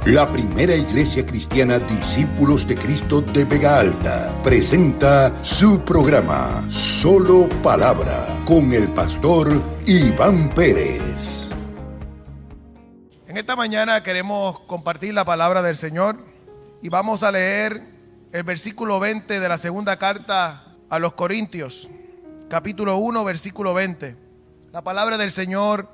La primera iglesia cristiana Discípulos de Cristo de Vega Alta presenta su programa Solo Palabra con el pastor Iván Pérez. En esta mañana queremos compartir la palabra del Señor y vamos a leer el versículo 20 de la segunda carta a los Corintios, capítulo 1, versículo 20. La palabra del Señor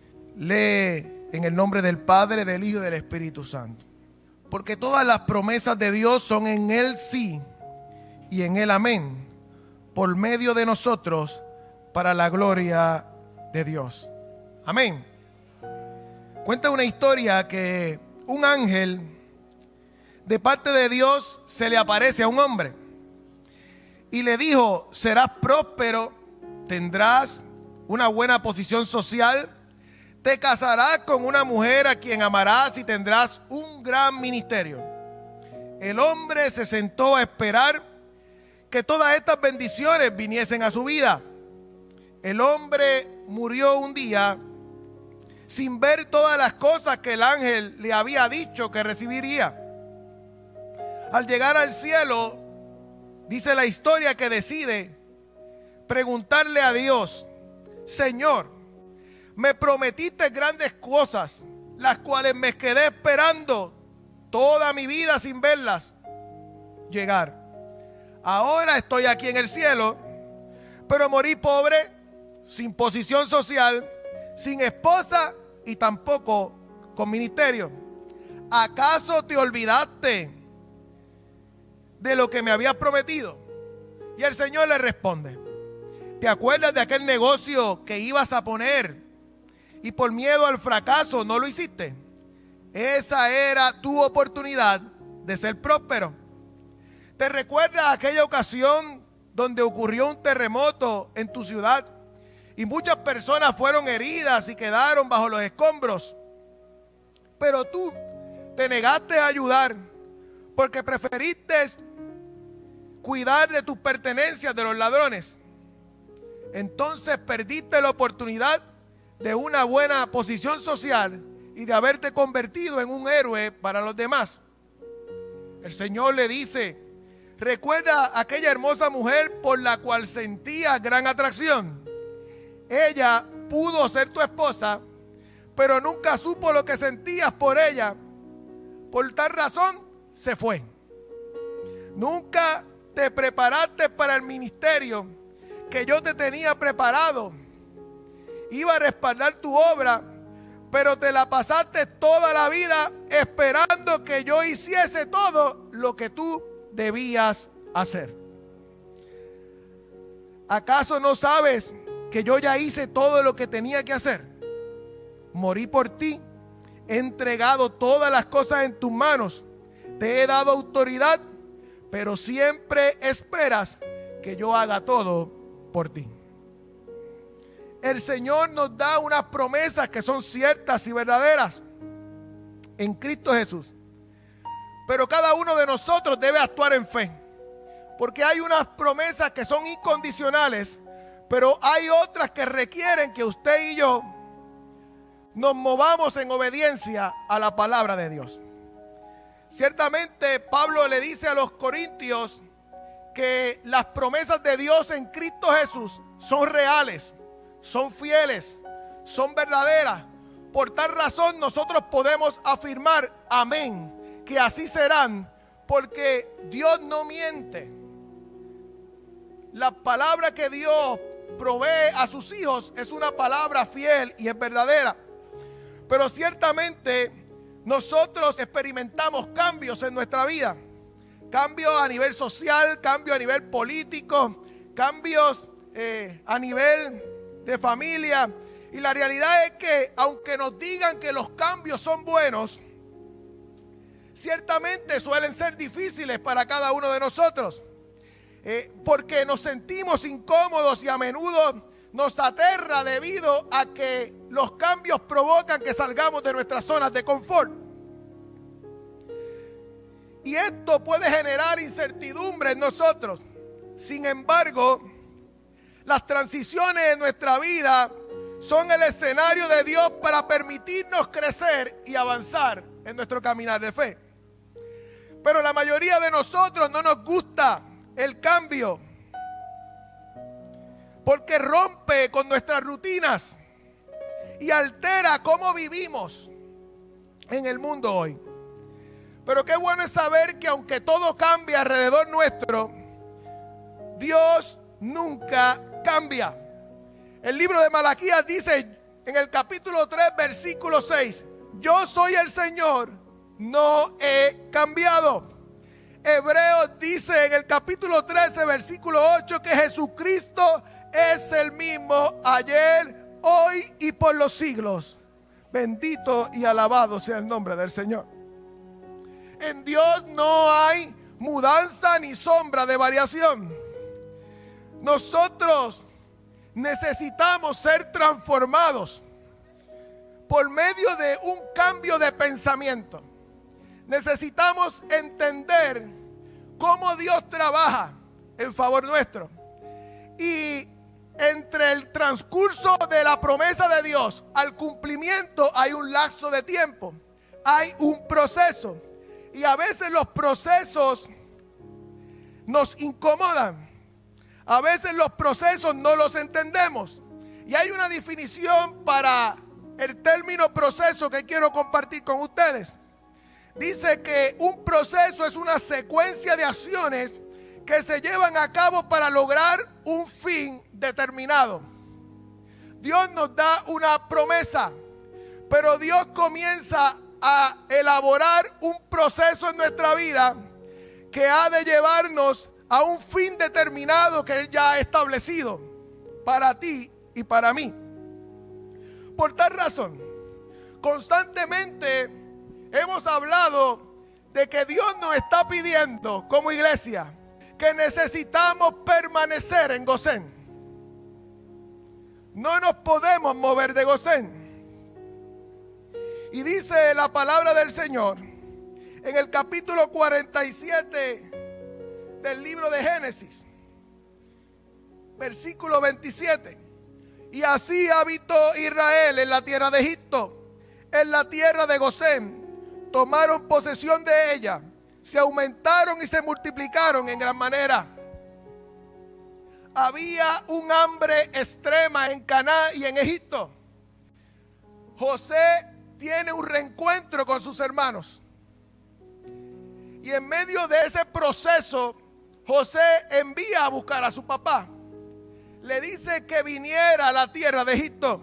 lee en el nombre del Padre, del Hijo y del Espíritu Santo. Porque todas las promesas de Dios son en Él sí y en Él amén, por medio de nosotros, para la gloria de Dios. Amén. Cuenta una historia que un ángel de parte de Dios se le aparece a un hombre y le dijo: serás próspero, tendrás una buena posición social, te casarás con una mujer a quien amarás y tendrás un gran ministerio. El hombre se sentó a esperar que todas estas bendiciones viniesen a su vida. El hombre murió un día sin ver todas las cosas que el ángel le había dicho que recibiría. Al llegar al cielo, dice la historia que decide preguntarle a Dios: Señor, me prometiste grandes cosas, las cuales me quedé esperando toda mi vida sin verlas llegar. Ahora estoy aquí en el cielo, pero morí pobre, sin posición social, sin esposa y tampoco con ministerio. ¿Acaso te olvidaste de lo que me habías prometido? Y el Señor le responde: ¿te acuerdas de aquel negocio que ibas a poner y por miedo al fracaso no lo hiciste? Esa era tu oportunidad de ser próspero. ¿Te recuerdas aquella ocasión donde ocurrió un terremoto en tu ciudad y muchas personas fueron heridas y quedaron bajo los escombros? Pero tú te negaste a ayudar porque preferiste cuidar de tus pertenencias de los ladrones. Entonces perdiste la oportunidad de una buena posición social y de haberte convertido en un héroe para los demás. El Señor le dice: recuerda aquella hermosa mujer por la cual sentías gran atracción. Ella pudo ser tu esposa, pero nunca supo lo que sentías por ella. Por tal razón se fue. Nunca te preparaste para el ministerio que yo te tenía preparado. Iba a respaldar tu obra, pero te la pasaste toda la vida esperando que yo hiciese todo lo que tú debías hacer. ¿Acaso no sabes que yo ya hice todo lo que tenía que hacer? Morí por ti, he entregado todas las cosas en tus manos, te he dado autoridad, pero siempre esperas que yo haga todo por ti. El Señor nos da unas promesas que son ciertas y verdaderas en Cristo Jesús. Pero cada uno de nosotros debe actuar en fe, porque hay unas promesas que son incondicionales, pero hay otras que requieren que usted y yo nos movamos en obediencia a la palabra de Dios. Ciertamente Pablo le dice a los corintios que las promesas de Dios en Cristo Jesús son reales, son fieles, son verdaderas. Por tal razón nosotros podemos afirmar, amén, que así serán, porque Dios no miente. La palabra que Dios provee a sus hijos es una palabra fiel y es verdadera. Pero ciertamente nosotros experimentamos cambios en nuestra vida. Cambios a nivel social, cambios a nivel político, cambios a nivel de familia. Y la realidad es que aunque nos digan que los cambios son buenos, ciertamente suelen ser difíciles para cada uno de nosotros. Porque nos sentimos incómodos y a menudo nos aterra debido a que los cambios provocan que salgamos de nuestras zonas de confort. Y esto puede generar incertidumbre en nosotros. Sin embargo, las transiciones en nuestra vida son el escenario de Dios para permitirnos crecer y avanzar en nuestro caminar de fe. Pero la mayoría de nosotros no nos gusta el cambio, porque rompe con nuestras rutinas y altera cómo vivimos en el mundo hoy. Pero qué bueno es saber que aunque todo cambie alrededor nuestro, Dios nunca cambia. El libro de Malaquías dice en el capítulo 3, versículo 6, yo soy el Señor, no he cambiado. Hebreos dice en el capítulo 13, versículo 8, que Jesucristo es el mismo ayer, hoy y por los siglos. Bendito y alabado sea el nombre del Señor. En Dios no hay mudanza ni sombra de variación. Nosotros necesitamos ser transformados por medio de un cambio de pensamiento. Necesitamos entender cómo Dios trabaja en favor nuestro. Y entre el transcurso de la promesa de Dios al cumplimiento hay un lapso de tiempo. Hay un proceso. Y a veces los procesos nos incomodan. A veces los procesos no los entendemos. Y hay una definición para el término proceso que quiero compartir con ustedes. Dice que un proceso es una secuencia de acciones que se llevan a cabo para lograr un fin determinado. Dios nos da una promesa, pero Dios comienza a elaborar un proceso en nuestra vida que ha de llevarnos a un fin determinado que Él ya ha establecido para ti y para mí. Por tal razón, constantemente hemos hablado de que Dios nos está pidiendo como iglesia que necesitamos permanecer en Gosén. No nos podemos mover de Gosén. Y dice la palabra del Señor en el capítulo 47 del libro de Génesis, versículo 27. Y así habitó Israel en la tierra de Egipto, en la tierra de Gosén. Tomaron posesión de ella, se aumentaron y se multiplicaron en gran manera. Había un hambre extrema en Canaán y en Egipto. José tiene un reencuentro con sus hermanos. Y en medio de ese proceso, José envía a buscar a su papá. Le dice que viniera a la tierra de Egipto.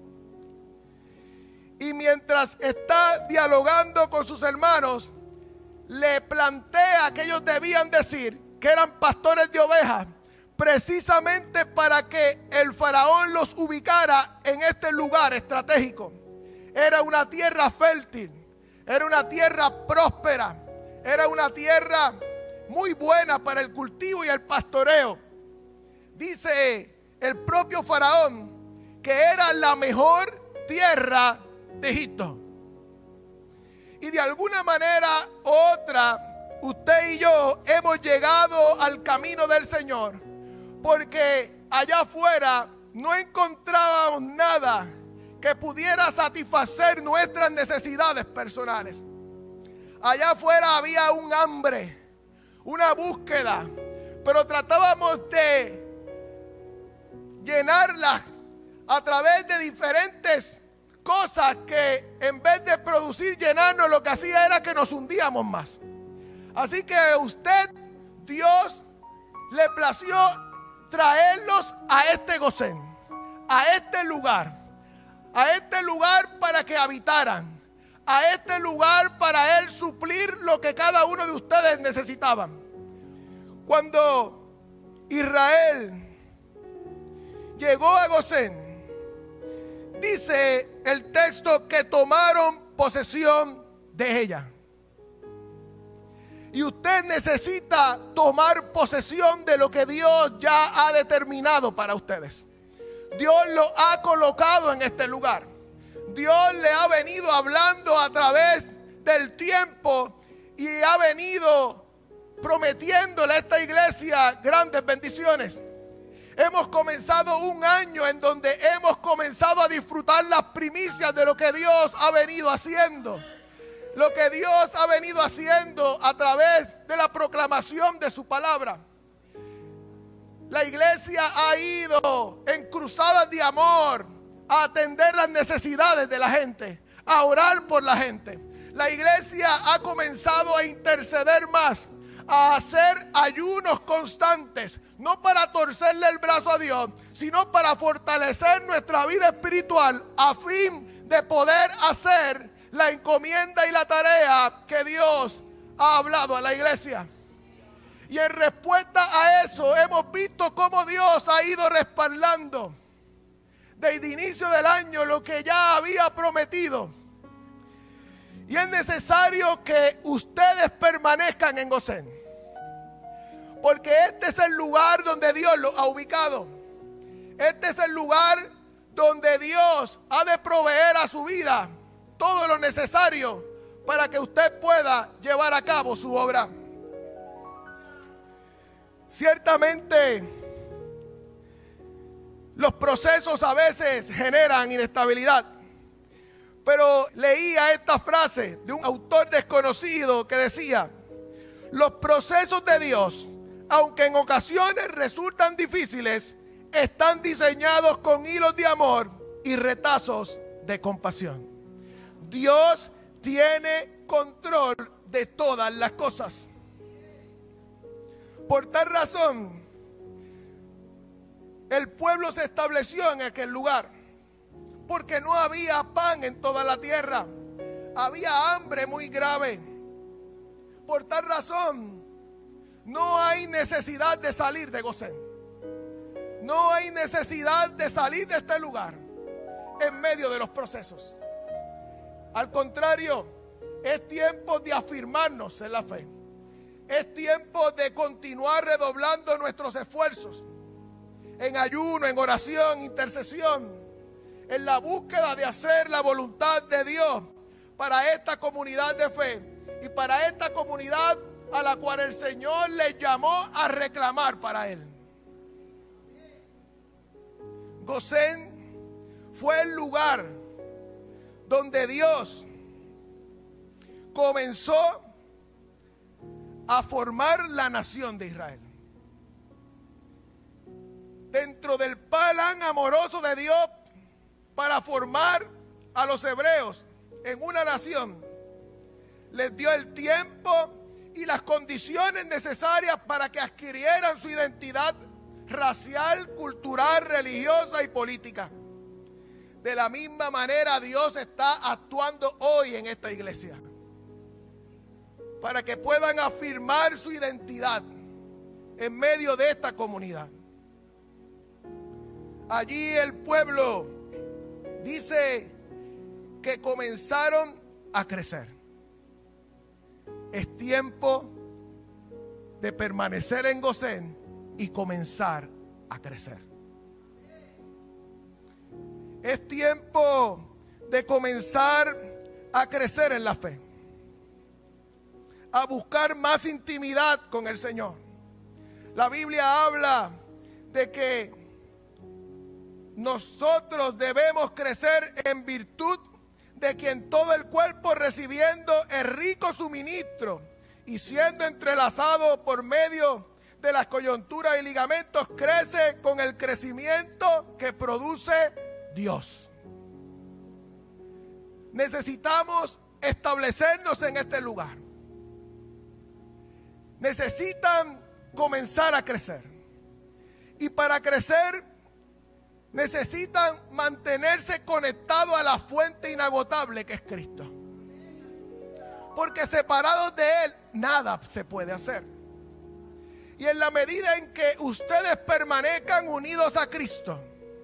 Y mientras está dialogando con sus hermanos, le plantea que ellos debían decir que eran pastores de ovejas, precisamente para que el faraón los ubicara en este lugar estratégico. Era una tierra fértil, era una tierra próspera, era una tierra muy buena para el cultivo y el pastoreo. Dice el propio faraón que era la mejor tierra de Egipto. Y de alguna manera u otra, usted y yo hemos llegado al camino del Señor, porque allá afuera no encontrábamos nada que pudiera satisfacer nuestras necesidades personales. Allá afuera había un hambre, una búsqueda, pero tratábamos de llenarla a través de diferentes cosas que en vez de producir llenarnos, lo que hacía era que nos hundíamos más. Así que usted, Dios le plació traerlos a este Gosén, a este lugar para que habitaran, a este lugar para Él suplir lo que cada uno de ustedes necesitaban. Cuando Israel llegó a Gosén, dice el texto que tomaron posesión de ella. Y usted necesita tomar posesión de lo que Dios ya ha determinado para ustedes. Dios lo ha colocado en este lugar. Dios le ha venido hablando a través del tiempo y ha venido prometiéndole a esta iglesia grandes bendiciones. Hemos comenzado un año en donde hemos comenzado a disfrutar las primicias de lo que Dios ha venido haciendo. Lo que Dios ha venido haciendo a través de la proclamación de su palabra. La iglesia ha ido en cruzadas de amor a atender las necesidades de la gente, a orar por la gente. La iglesia ha comenzado a interceder más, a hacer ayunos constantes, no para torcerle el brazo a Dios, sino para fortalecer nuestra vida espiritual a fin de poder hacer la encomienda y la tarea que Dios ha hablado a la iglesia. Y en respuesta a eso hemos visto cómo Dios ha ido respaldando desde el inicio del año lo que ya había prometido. Y es necesario que ustedes permanezcan en Gosén, porque este es el lugar donde Dios los ha ubicado. Este es el lugar donde Dios ha de proveer a su vida todo lo necesario para que usted pueda llevar a cabo su obra. Ciertamente, los procesos a veces generan inestabilidad. Pero leía esta frase de un autor desconocido que decía: los procesos de Dios, aunque en ocasiones resultan difíciles, están diseñados con hilos de amor y retazos de compasión. Dios tiene control de todas las cosas. Por tal razón, el pueblo se estableció en aquel lugar, porque no había pan en toda la tierra. Había hambre muy grave. Por tal razón, no hay necesidad de salir de Gosén. No hay necesidad de salir de este lugar en medio de los procesos. Al contrario, es tiempo de afirmarnos en la fe. Es tiempo de continuar redoblando nuestros esfuerzos en ayuno, en oración, intercesión, en la búsqueda de hacer la voluntad de Dios para esta comunidad de fe y para esta comunidad a la cual el Señor les llamó a reclamar para Él. Gosén fue el lugar donde Dios comenzó a formar la nación de Israel. Dentro del plan amoroso de Dios para formar a los hebreos en una nación, les dio el tiempo y las condiciones necesarias para que adquirieran su identidad racial, cultural, religiosa y política. De la misma manera Dios está actuando hoy en esta iglesia, para que puedan afirmar su identidad en medio de esta comunidad. Allí el pueblo dice que comenzaron a crecer. Es tiempo de permanecer en Gosén y comenzar a crecer. Es tiempo de comenzar a crecer en la fe, a buscar más intimidad con el Señor. La Biblia habla de que nosotros debemos crecer en virtud de quien todo el cuerpo, recibiendo el rico suministro y siendo entrelazado por medio de las coyunturas y ligamentos, crece con el crecimiento que produce Dios. Necesitamos establecernos en este lugar. Necesitan comenzar a crecer. Y para crecer necesitan mantenerse conectados a la fuente inagotable que es Cristo. Porque separados de Él nada se puede hacer. Y en la medida en que ustedes permanezcan unidos a Cristo,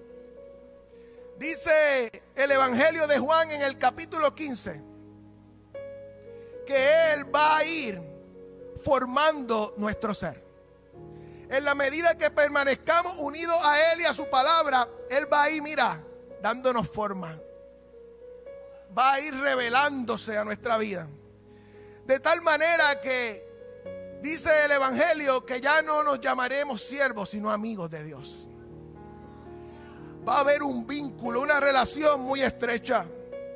dice el Evangelio de Juan en el capítulo 15, que Él va a ir formando nuestro ser. En la medida que permanezcamos unidos a Él y a su palabra, Él va a ir, mira, dándonos forma. Va a ir revelándose a nuestra vida. De tal manera que dice el Evangelio que ya no nos llamaremos siervos, sino amigos de Dios. va a haber un vínculo, una relación muy estrecha.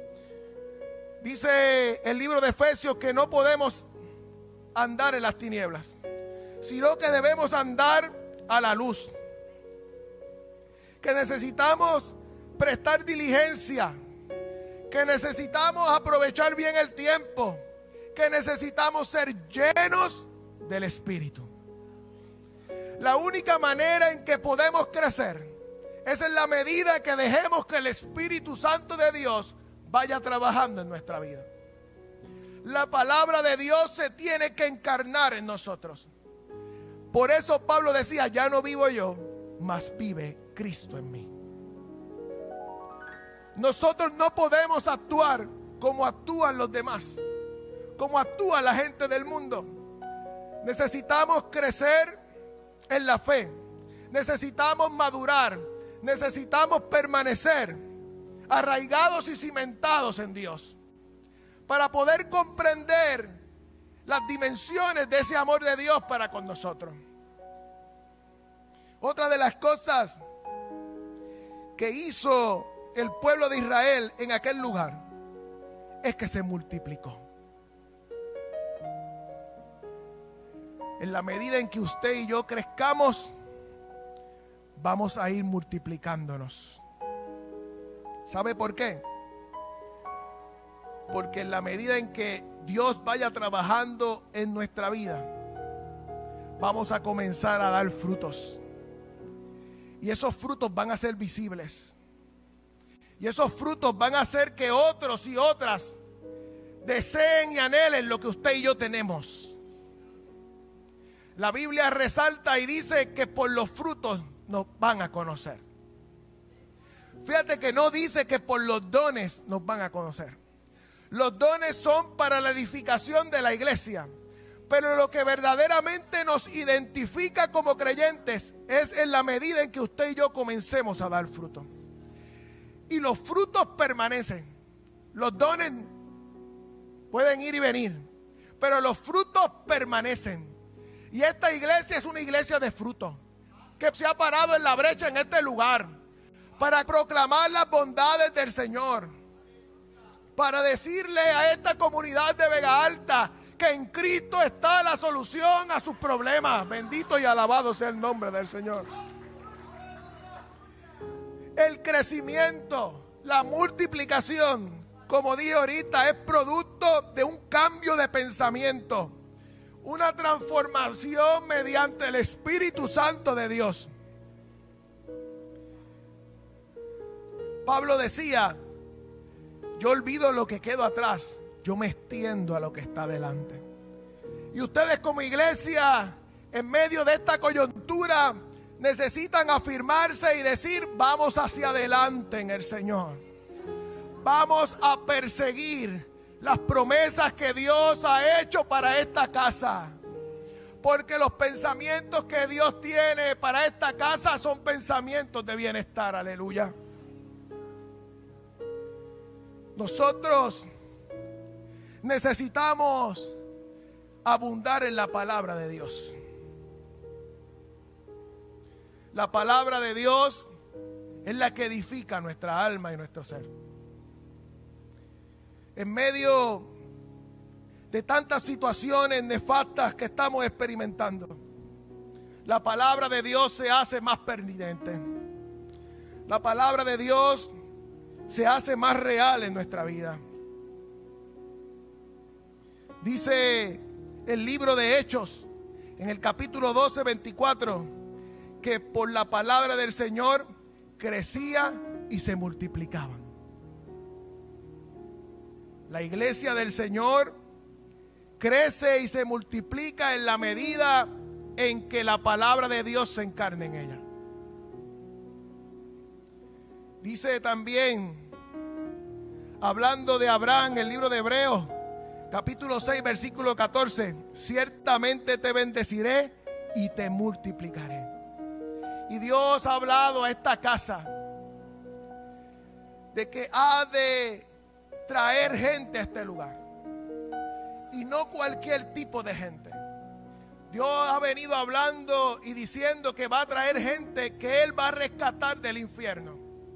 Dice el libro de Efesios que no podemos andar en las tinieblas, sino que debemos andar a la luz. Que necesitamos prestar diligencia, que necesitamos aprovechar bien el tiempo, que necesitamos ser llenos del Espíritu. La única manera en que podemos crecer es en la medida que dejemos que el Espíritu Santo de Dios vaya trabajando en nuestra vida. La palabra de Dios se tiene que encarnar en nosotros. Por eso Pablo decía, ya no vivo yo, mas vive Cristo en mí. Nosotros no podemos actuar como actúan los demás, como actúa la gente del mundo. Necesitamos crecer en la fe, necesitamos madurar, necesitamos permanecer arraigados y cimentados en Dios para poder comprender las dimensiones de ese amor de Dios para con nosotros. Otra de las cosas que hizo el pueblo de Israel en aquel lugar es que se multiplicó. En la medida en que usted y yo crezcamos, vamos a ir multiplicándonos. ¿Sabe por qué? Porque en la medida en que Dios vaya trabajando en nuestra vida, vamos a comenzar a dar frutos. Y esos frutos van a ser visibles. Y esos frutos van a hacer que otros y otras deseen y anhelen lo que usted y yo tenemos. La Biblia resalta y dice que por los frutos nos van a conocer. Fíjate que no dice que por los dones nos van a conocer. Los dones son para la edificación de la iglesia. Pero lo que verdaderamente nos identifica como creyentes es en la medida en que usted y yo comencemos a dar fruto. Y los frutos permanecen. Los dones pueden ir y venir, pero los frutos permanecen. Y esta iglesia es una iglesia de fruto, que se ha parado en la brecha en este lugar para proclamar las bondades del Señor, para decirle a esta comunidad de Vega Alta que en Cristo está la solución a sus problemas. Bendito y alabado sea el nombre del Señor. El crecimiento, la multiplicación, como dije ahorita, es producto de un cambio de pensamiento, una transformación mediante el Espíritu Santo de Dios. Pablo decía, yo olvido lo que quedó atrás, yo me extiendo a lo que está delante. Y ustedes como iglesia, en medio de esta coyuntura, necesitan afirmarse y decir, vamos hacia adelante en el Señor. Vamos a perseguir las promesas que Dios ha hecho para esta casa. Porque los pensamientos que Dios tiene para esta casa son pensamientos de bienestar. Aleluya. Nosotros necesitamos abundar en la palabra de Dios. La palabra de Dios es la que edifica nuestra alma y nuestro ser. En medio de tantas situaciones nefastas que estamos experimentando, la palabra de Dios se hace más pertinente. La palabra de Dios se hace más real en nuestra vida. Dice el libro de Hechos, en el capítulo 12, 24, que por la palabra del Señor crecía y se multiplicaban. La iglesia del Señor crece y se multiplica en la medida en que la palabra de Dios se encarna en ella. Dice también, hablando de Abraham, el libro de Hebreos, capítulo 6, versículo 14, ciertamente te bendeciré y te multiplicaré. Y Dios ha hablado a esta casa de que ha de traer gente a este lugar. Y no cualquier tipo de gente. Dios ha venido hablando y diciendo que va a traer gente que Él va a rescatar del infierno.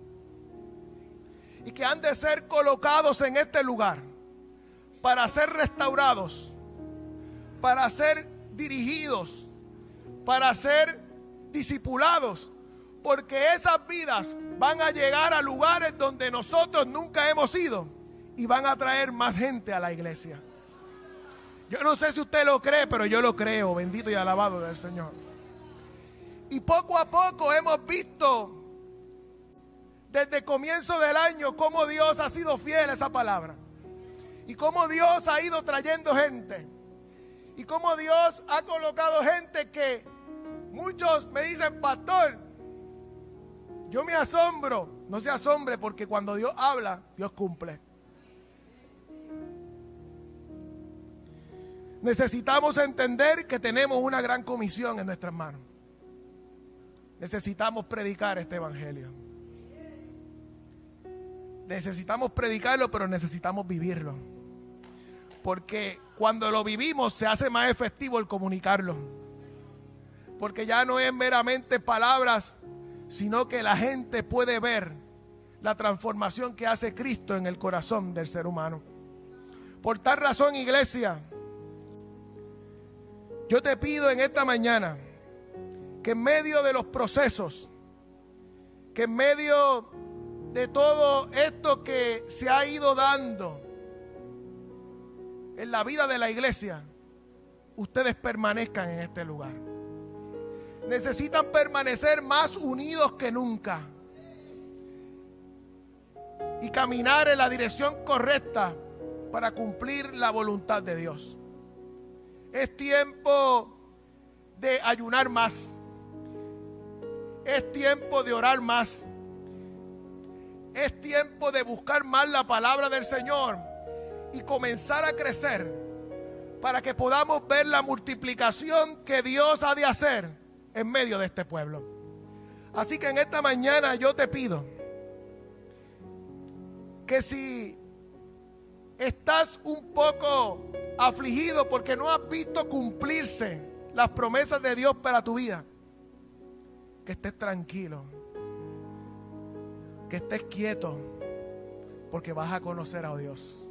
y que han de ser colocados en este lugar para ser restaurados, para ser dirigidos, para ser discipulados, porque esas vidas van a llegar a lugares donde nosotros nunca hemos ido y van a traer más gente a la iglesia. Yo no sé si usted lo cree, pero yo lo creo. Bendito y alabado del Señor. Y poco a poco hemos visto desde el comienzo del año cómo Dios ha sido fiel a esa palabra, y cómo Dios ha ido trayendo gente, y cómo Dios ha colocado gente que muchos me dicen: pastor, yo me asombro. No se asombre, porque cuando Dios habla, Dios cumple. Necesitamos entender que tenemos una gran comisión en nuestras manos. Necesitamos predicar este evangelio. Necesitamos predicarlo, pero necesitamos vivirlo. Porque cuando lo vivimos se hace más efectivo el comunicarlo. Porque ya no es meramente palabras, sino que la gente puede ver la transformación que hace Cristo en el corazón del ser humano. Por tal razón, iglesia, yo te pido en esta mañana que en medio de los procesos, que en medio de todo esto que se ha ido dando en la vida de la iglesia, ustedes permanezcan en este lugar. Necesitan permanecer más unidos que nunca y caminar en la dirección correcta para cumplir la voluntad de Dios. Es tiempo de ayunar más. Es tiempo de orar más. Es tiempo de buscar más la palabra del Señor y comenzar a crecer para que podamos ver la multiplicación que Dios ha de hacer en medio de este pueblo. Así que en esta mañana yo te pido que si estás un poco afligido porque no has visto cumplirse las promesas de Dios para tu vida, que estés tranquilo, que estés quieto, porque vas a conocer a Dios.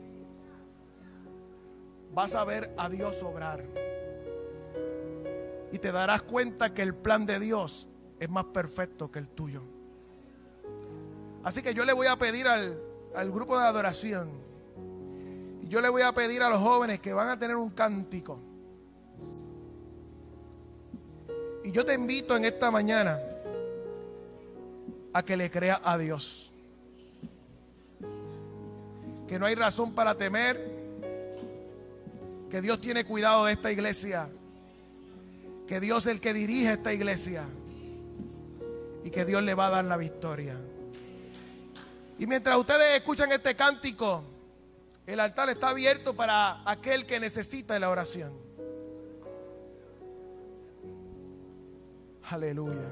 Vas a ver a Dios obrar y te darás cuenta que el plan de Dios es más perfecto que el tuyo. Así que yo le voy a pedir al grupo de adoración, y yo le voy a pedir a los jóvenes que van a tener un cántico, y yo te invito en esta mañana a que le creas a Dios, que no hay razón para temer, que Dios tiene cuidado de esta iglesia, que Dios es el que dirige esta iglesia y que Dios le va a dar la victoria. Y mientras ustedes escuchan este cántico, el altar está abierto para aquel que necesita la oración. Aleluya.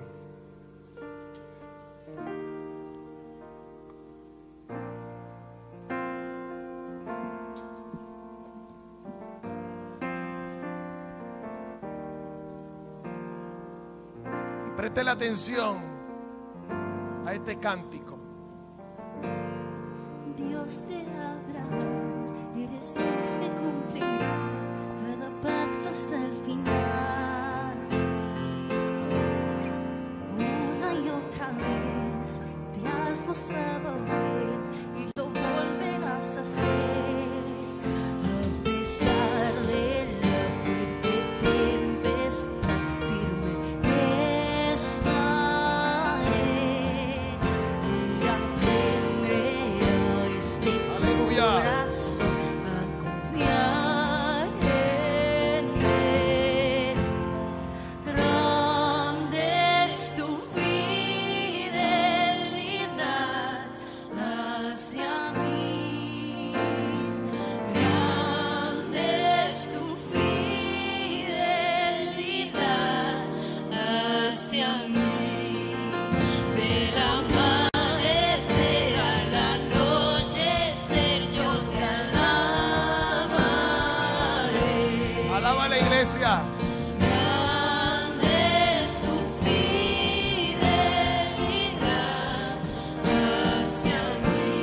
Preste la atención a este cántico. Dios de Abraham, eres Dios que cumplirá cada pacto hasta el final. Una y otra vez te has mostrado bien y lo volverás a hacer. A pesar de la fuerte tempestad, firme iglesia. Grande es tu fidelidad hacia mí.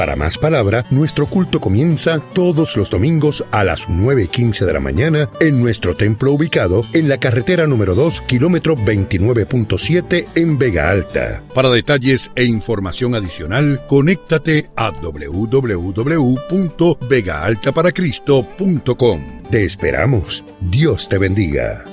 Para más palabra, nuestro culto comienza todos los domingos a las 9:15 de la mañana en nuestro templo ubicado en la carretera número 2, kilómetro 29.7 en Vega Alta. Para detalles e información adicional, conéctate a www.vegaaltaparacristo.com. Te esperamos. Dios te bendiga.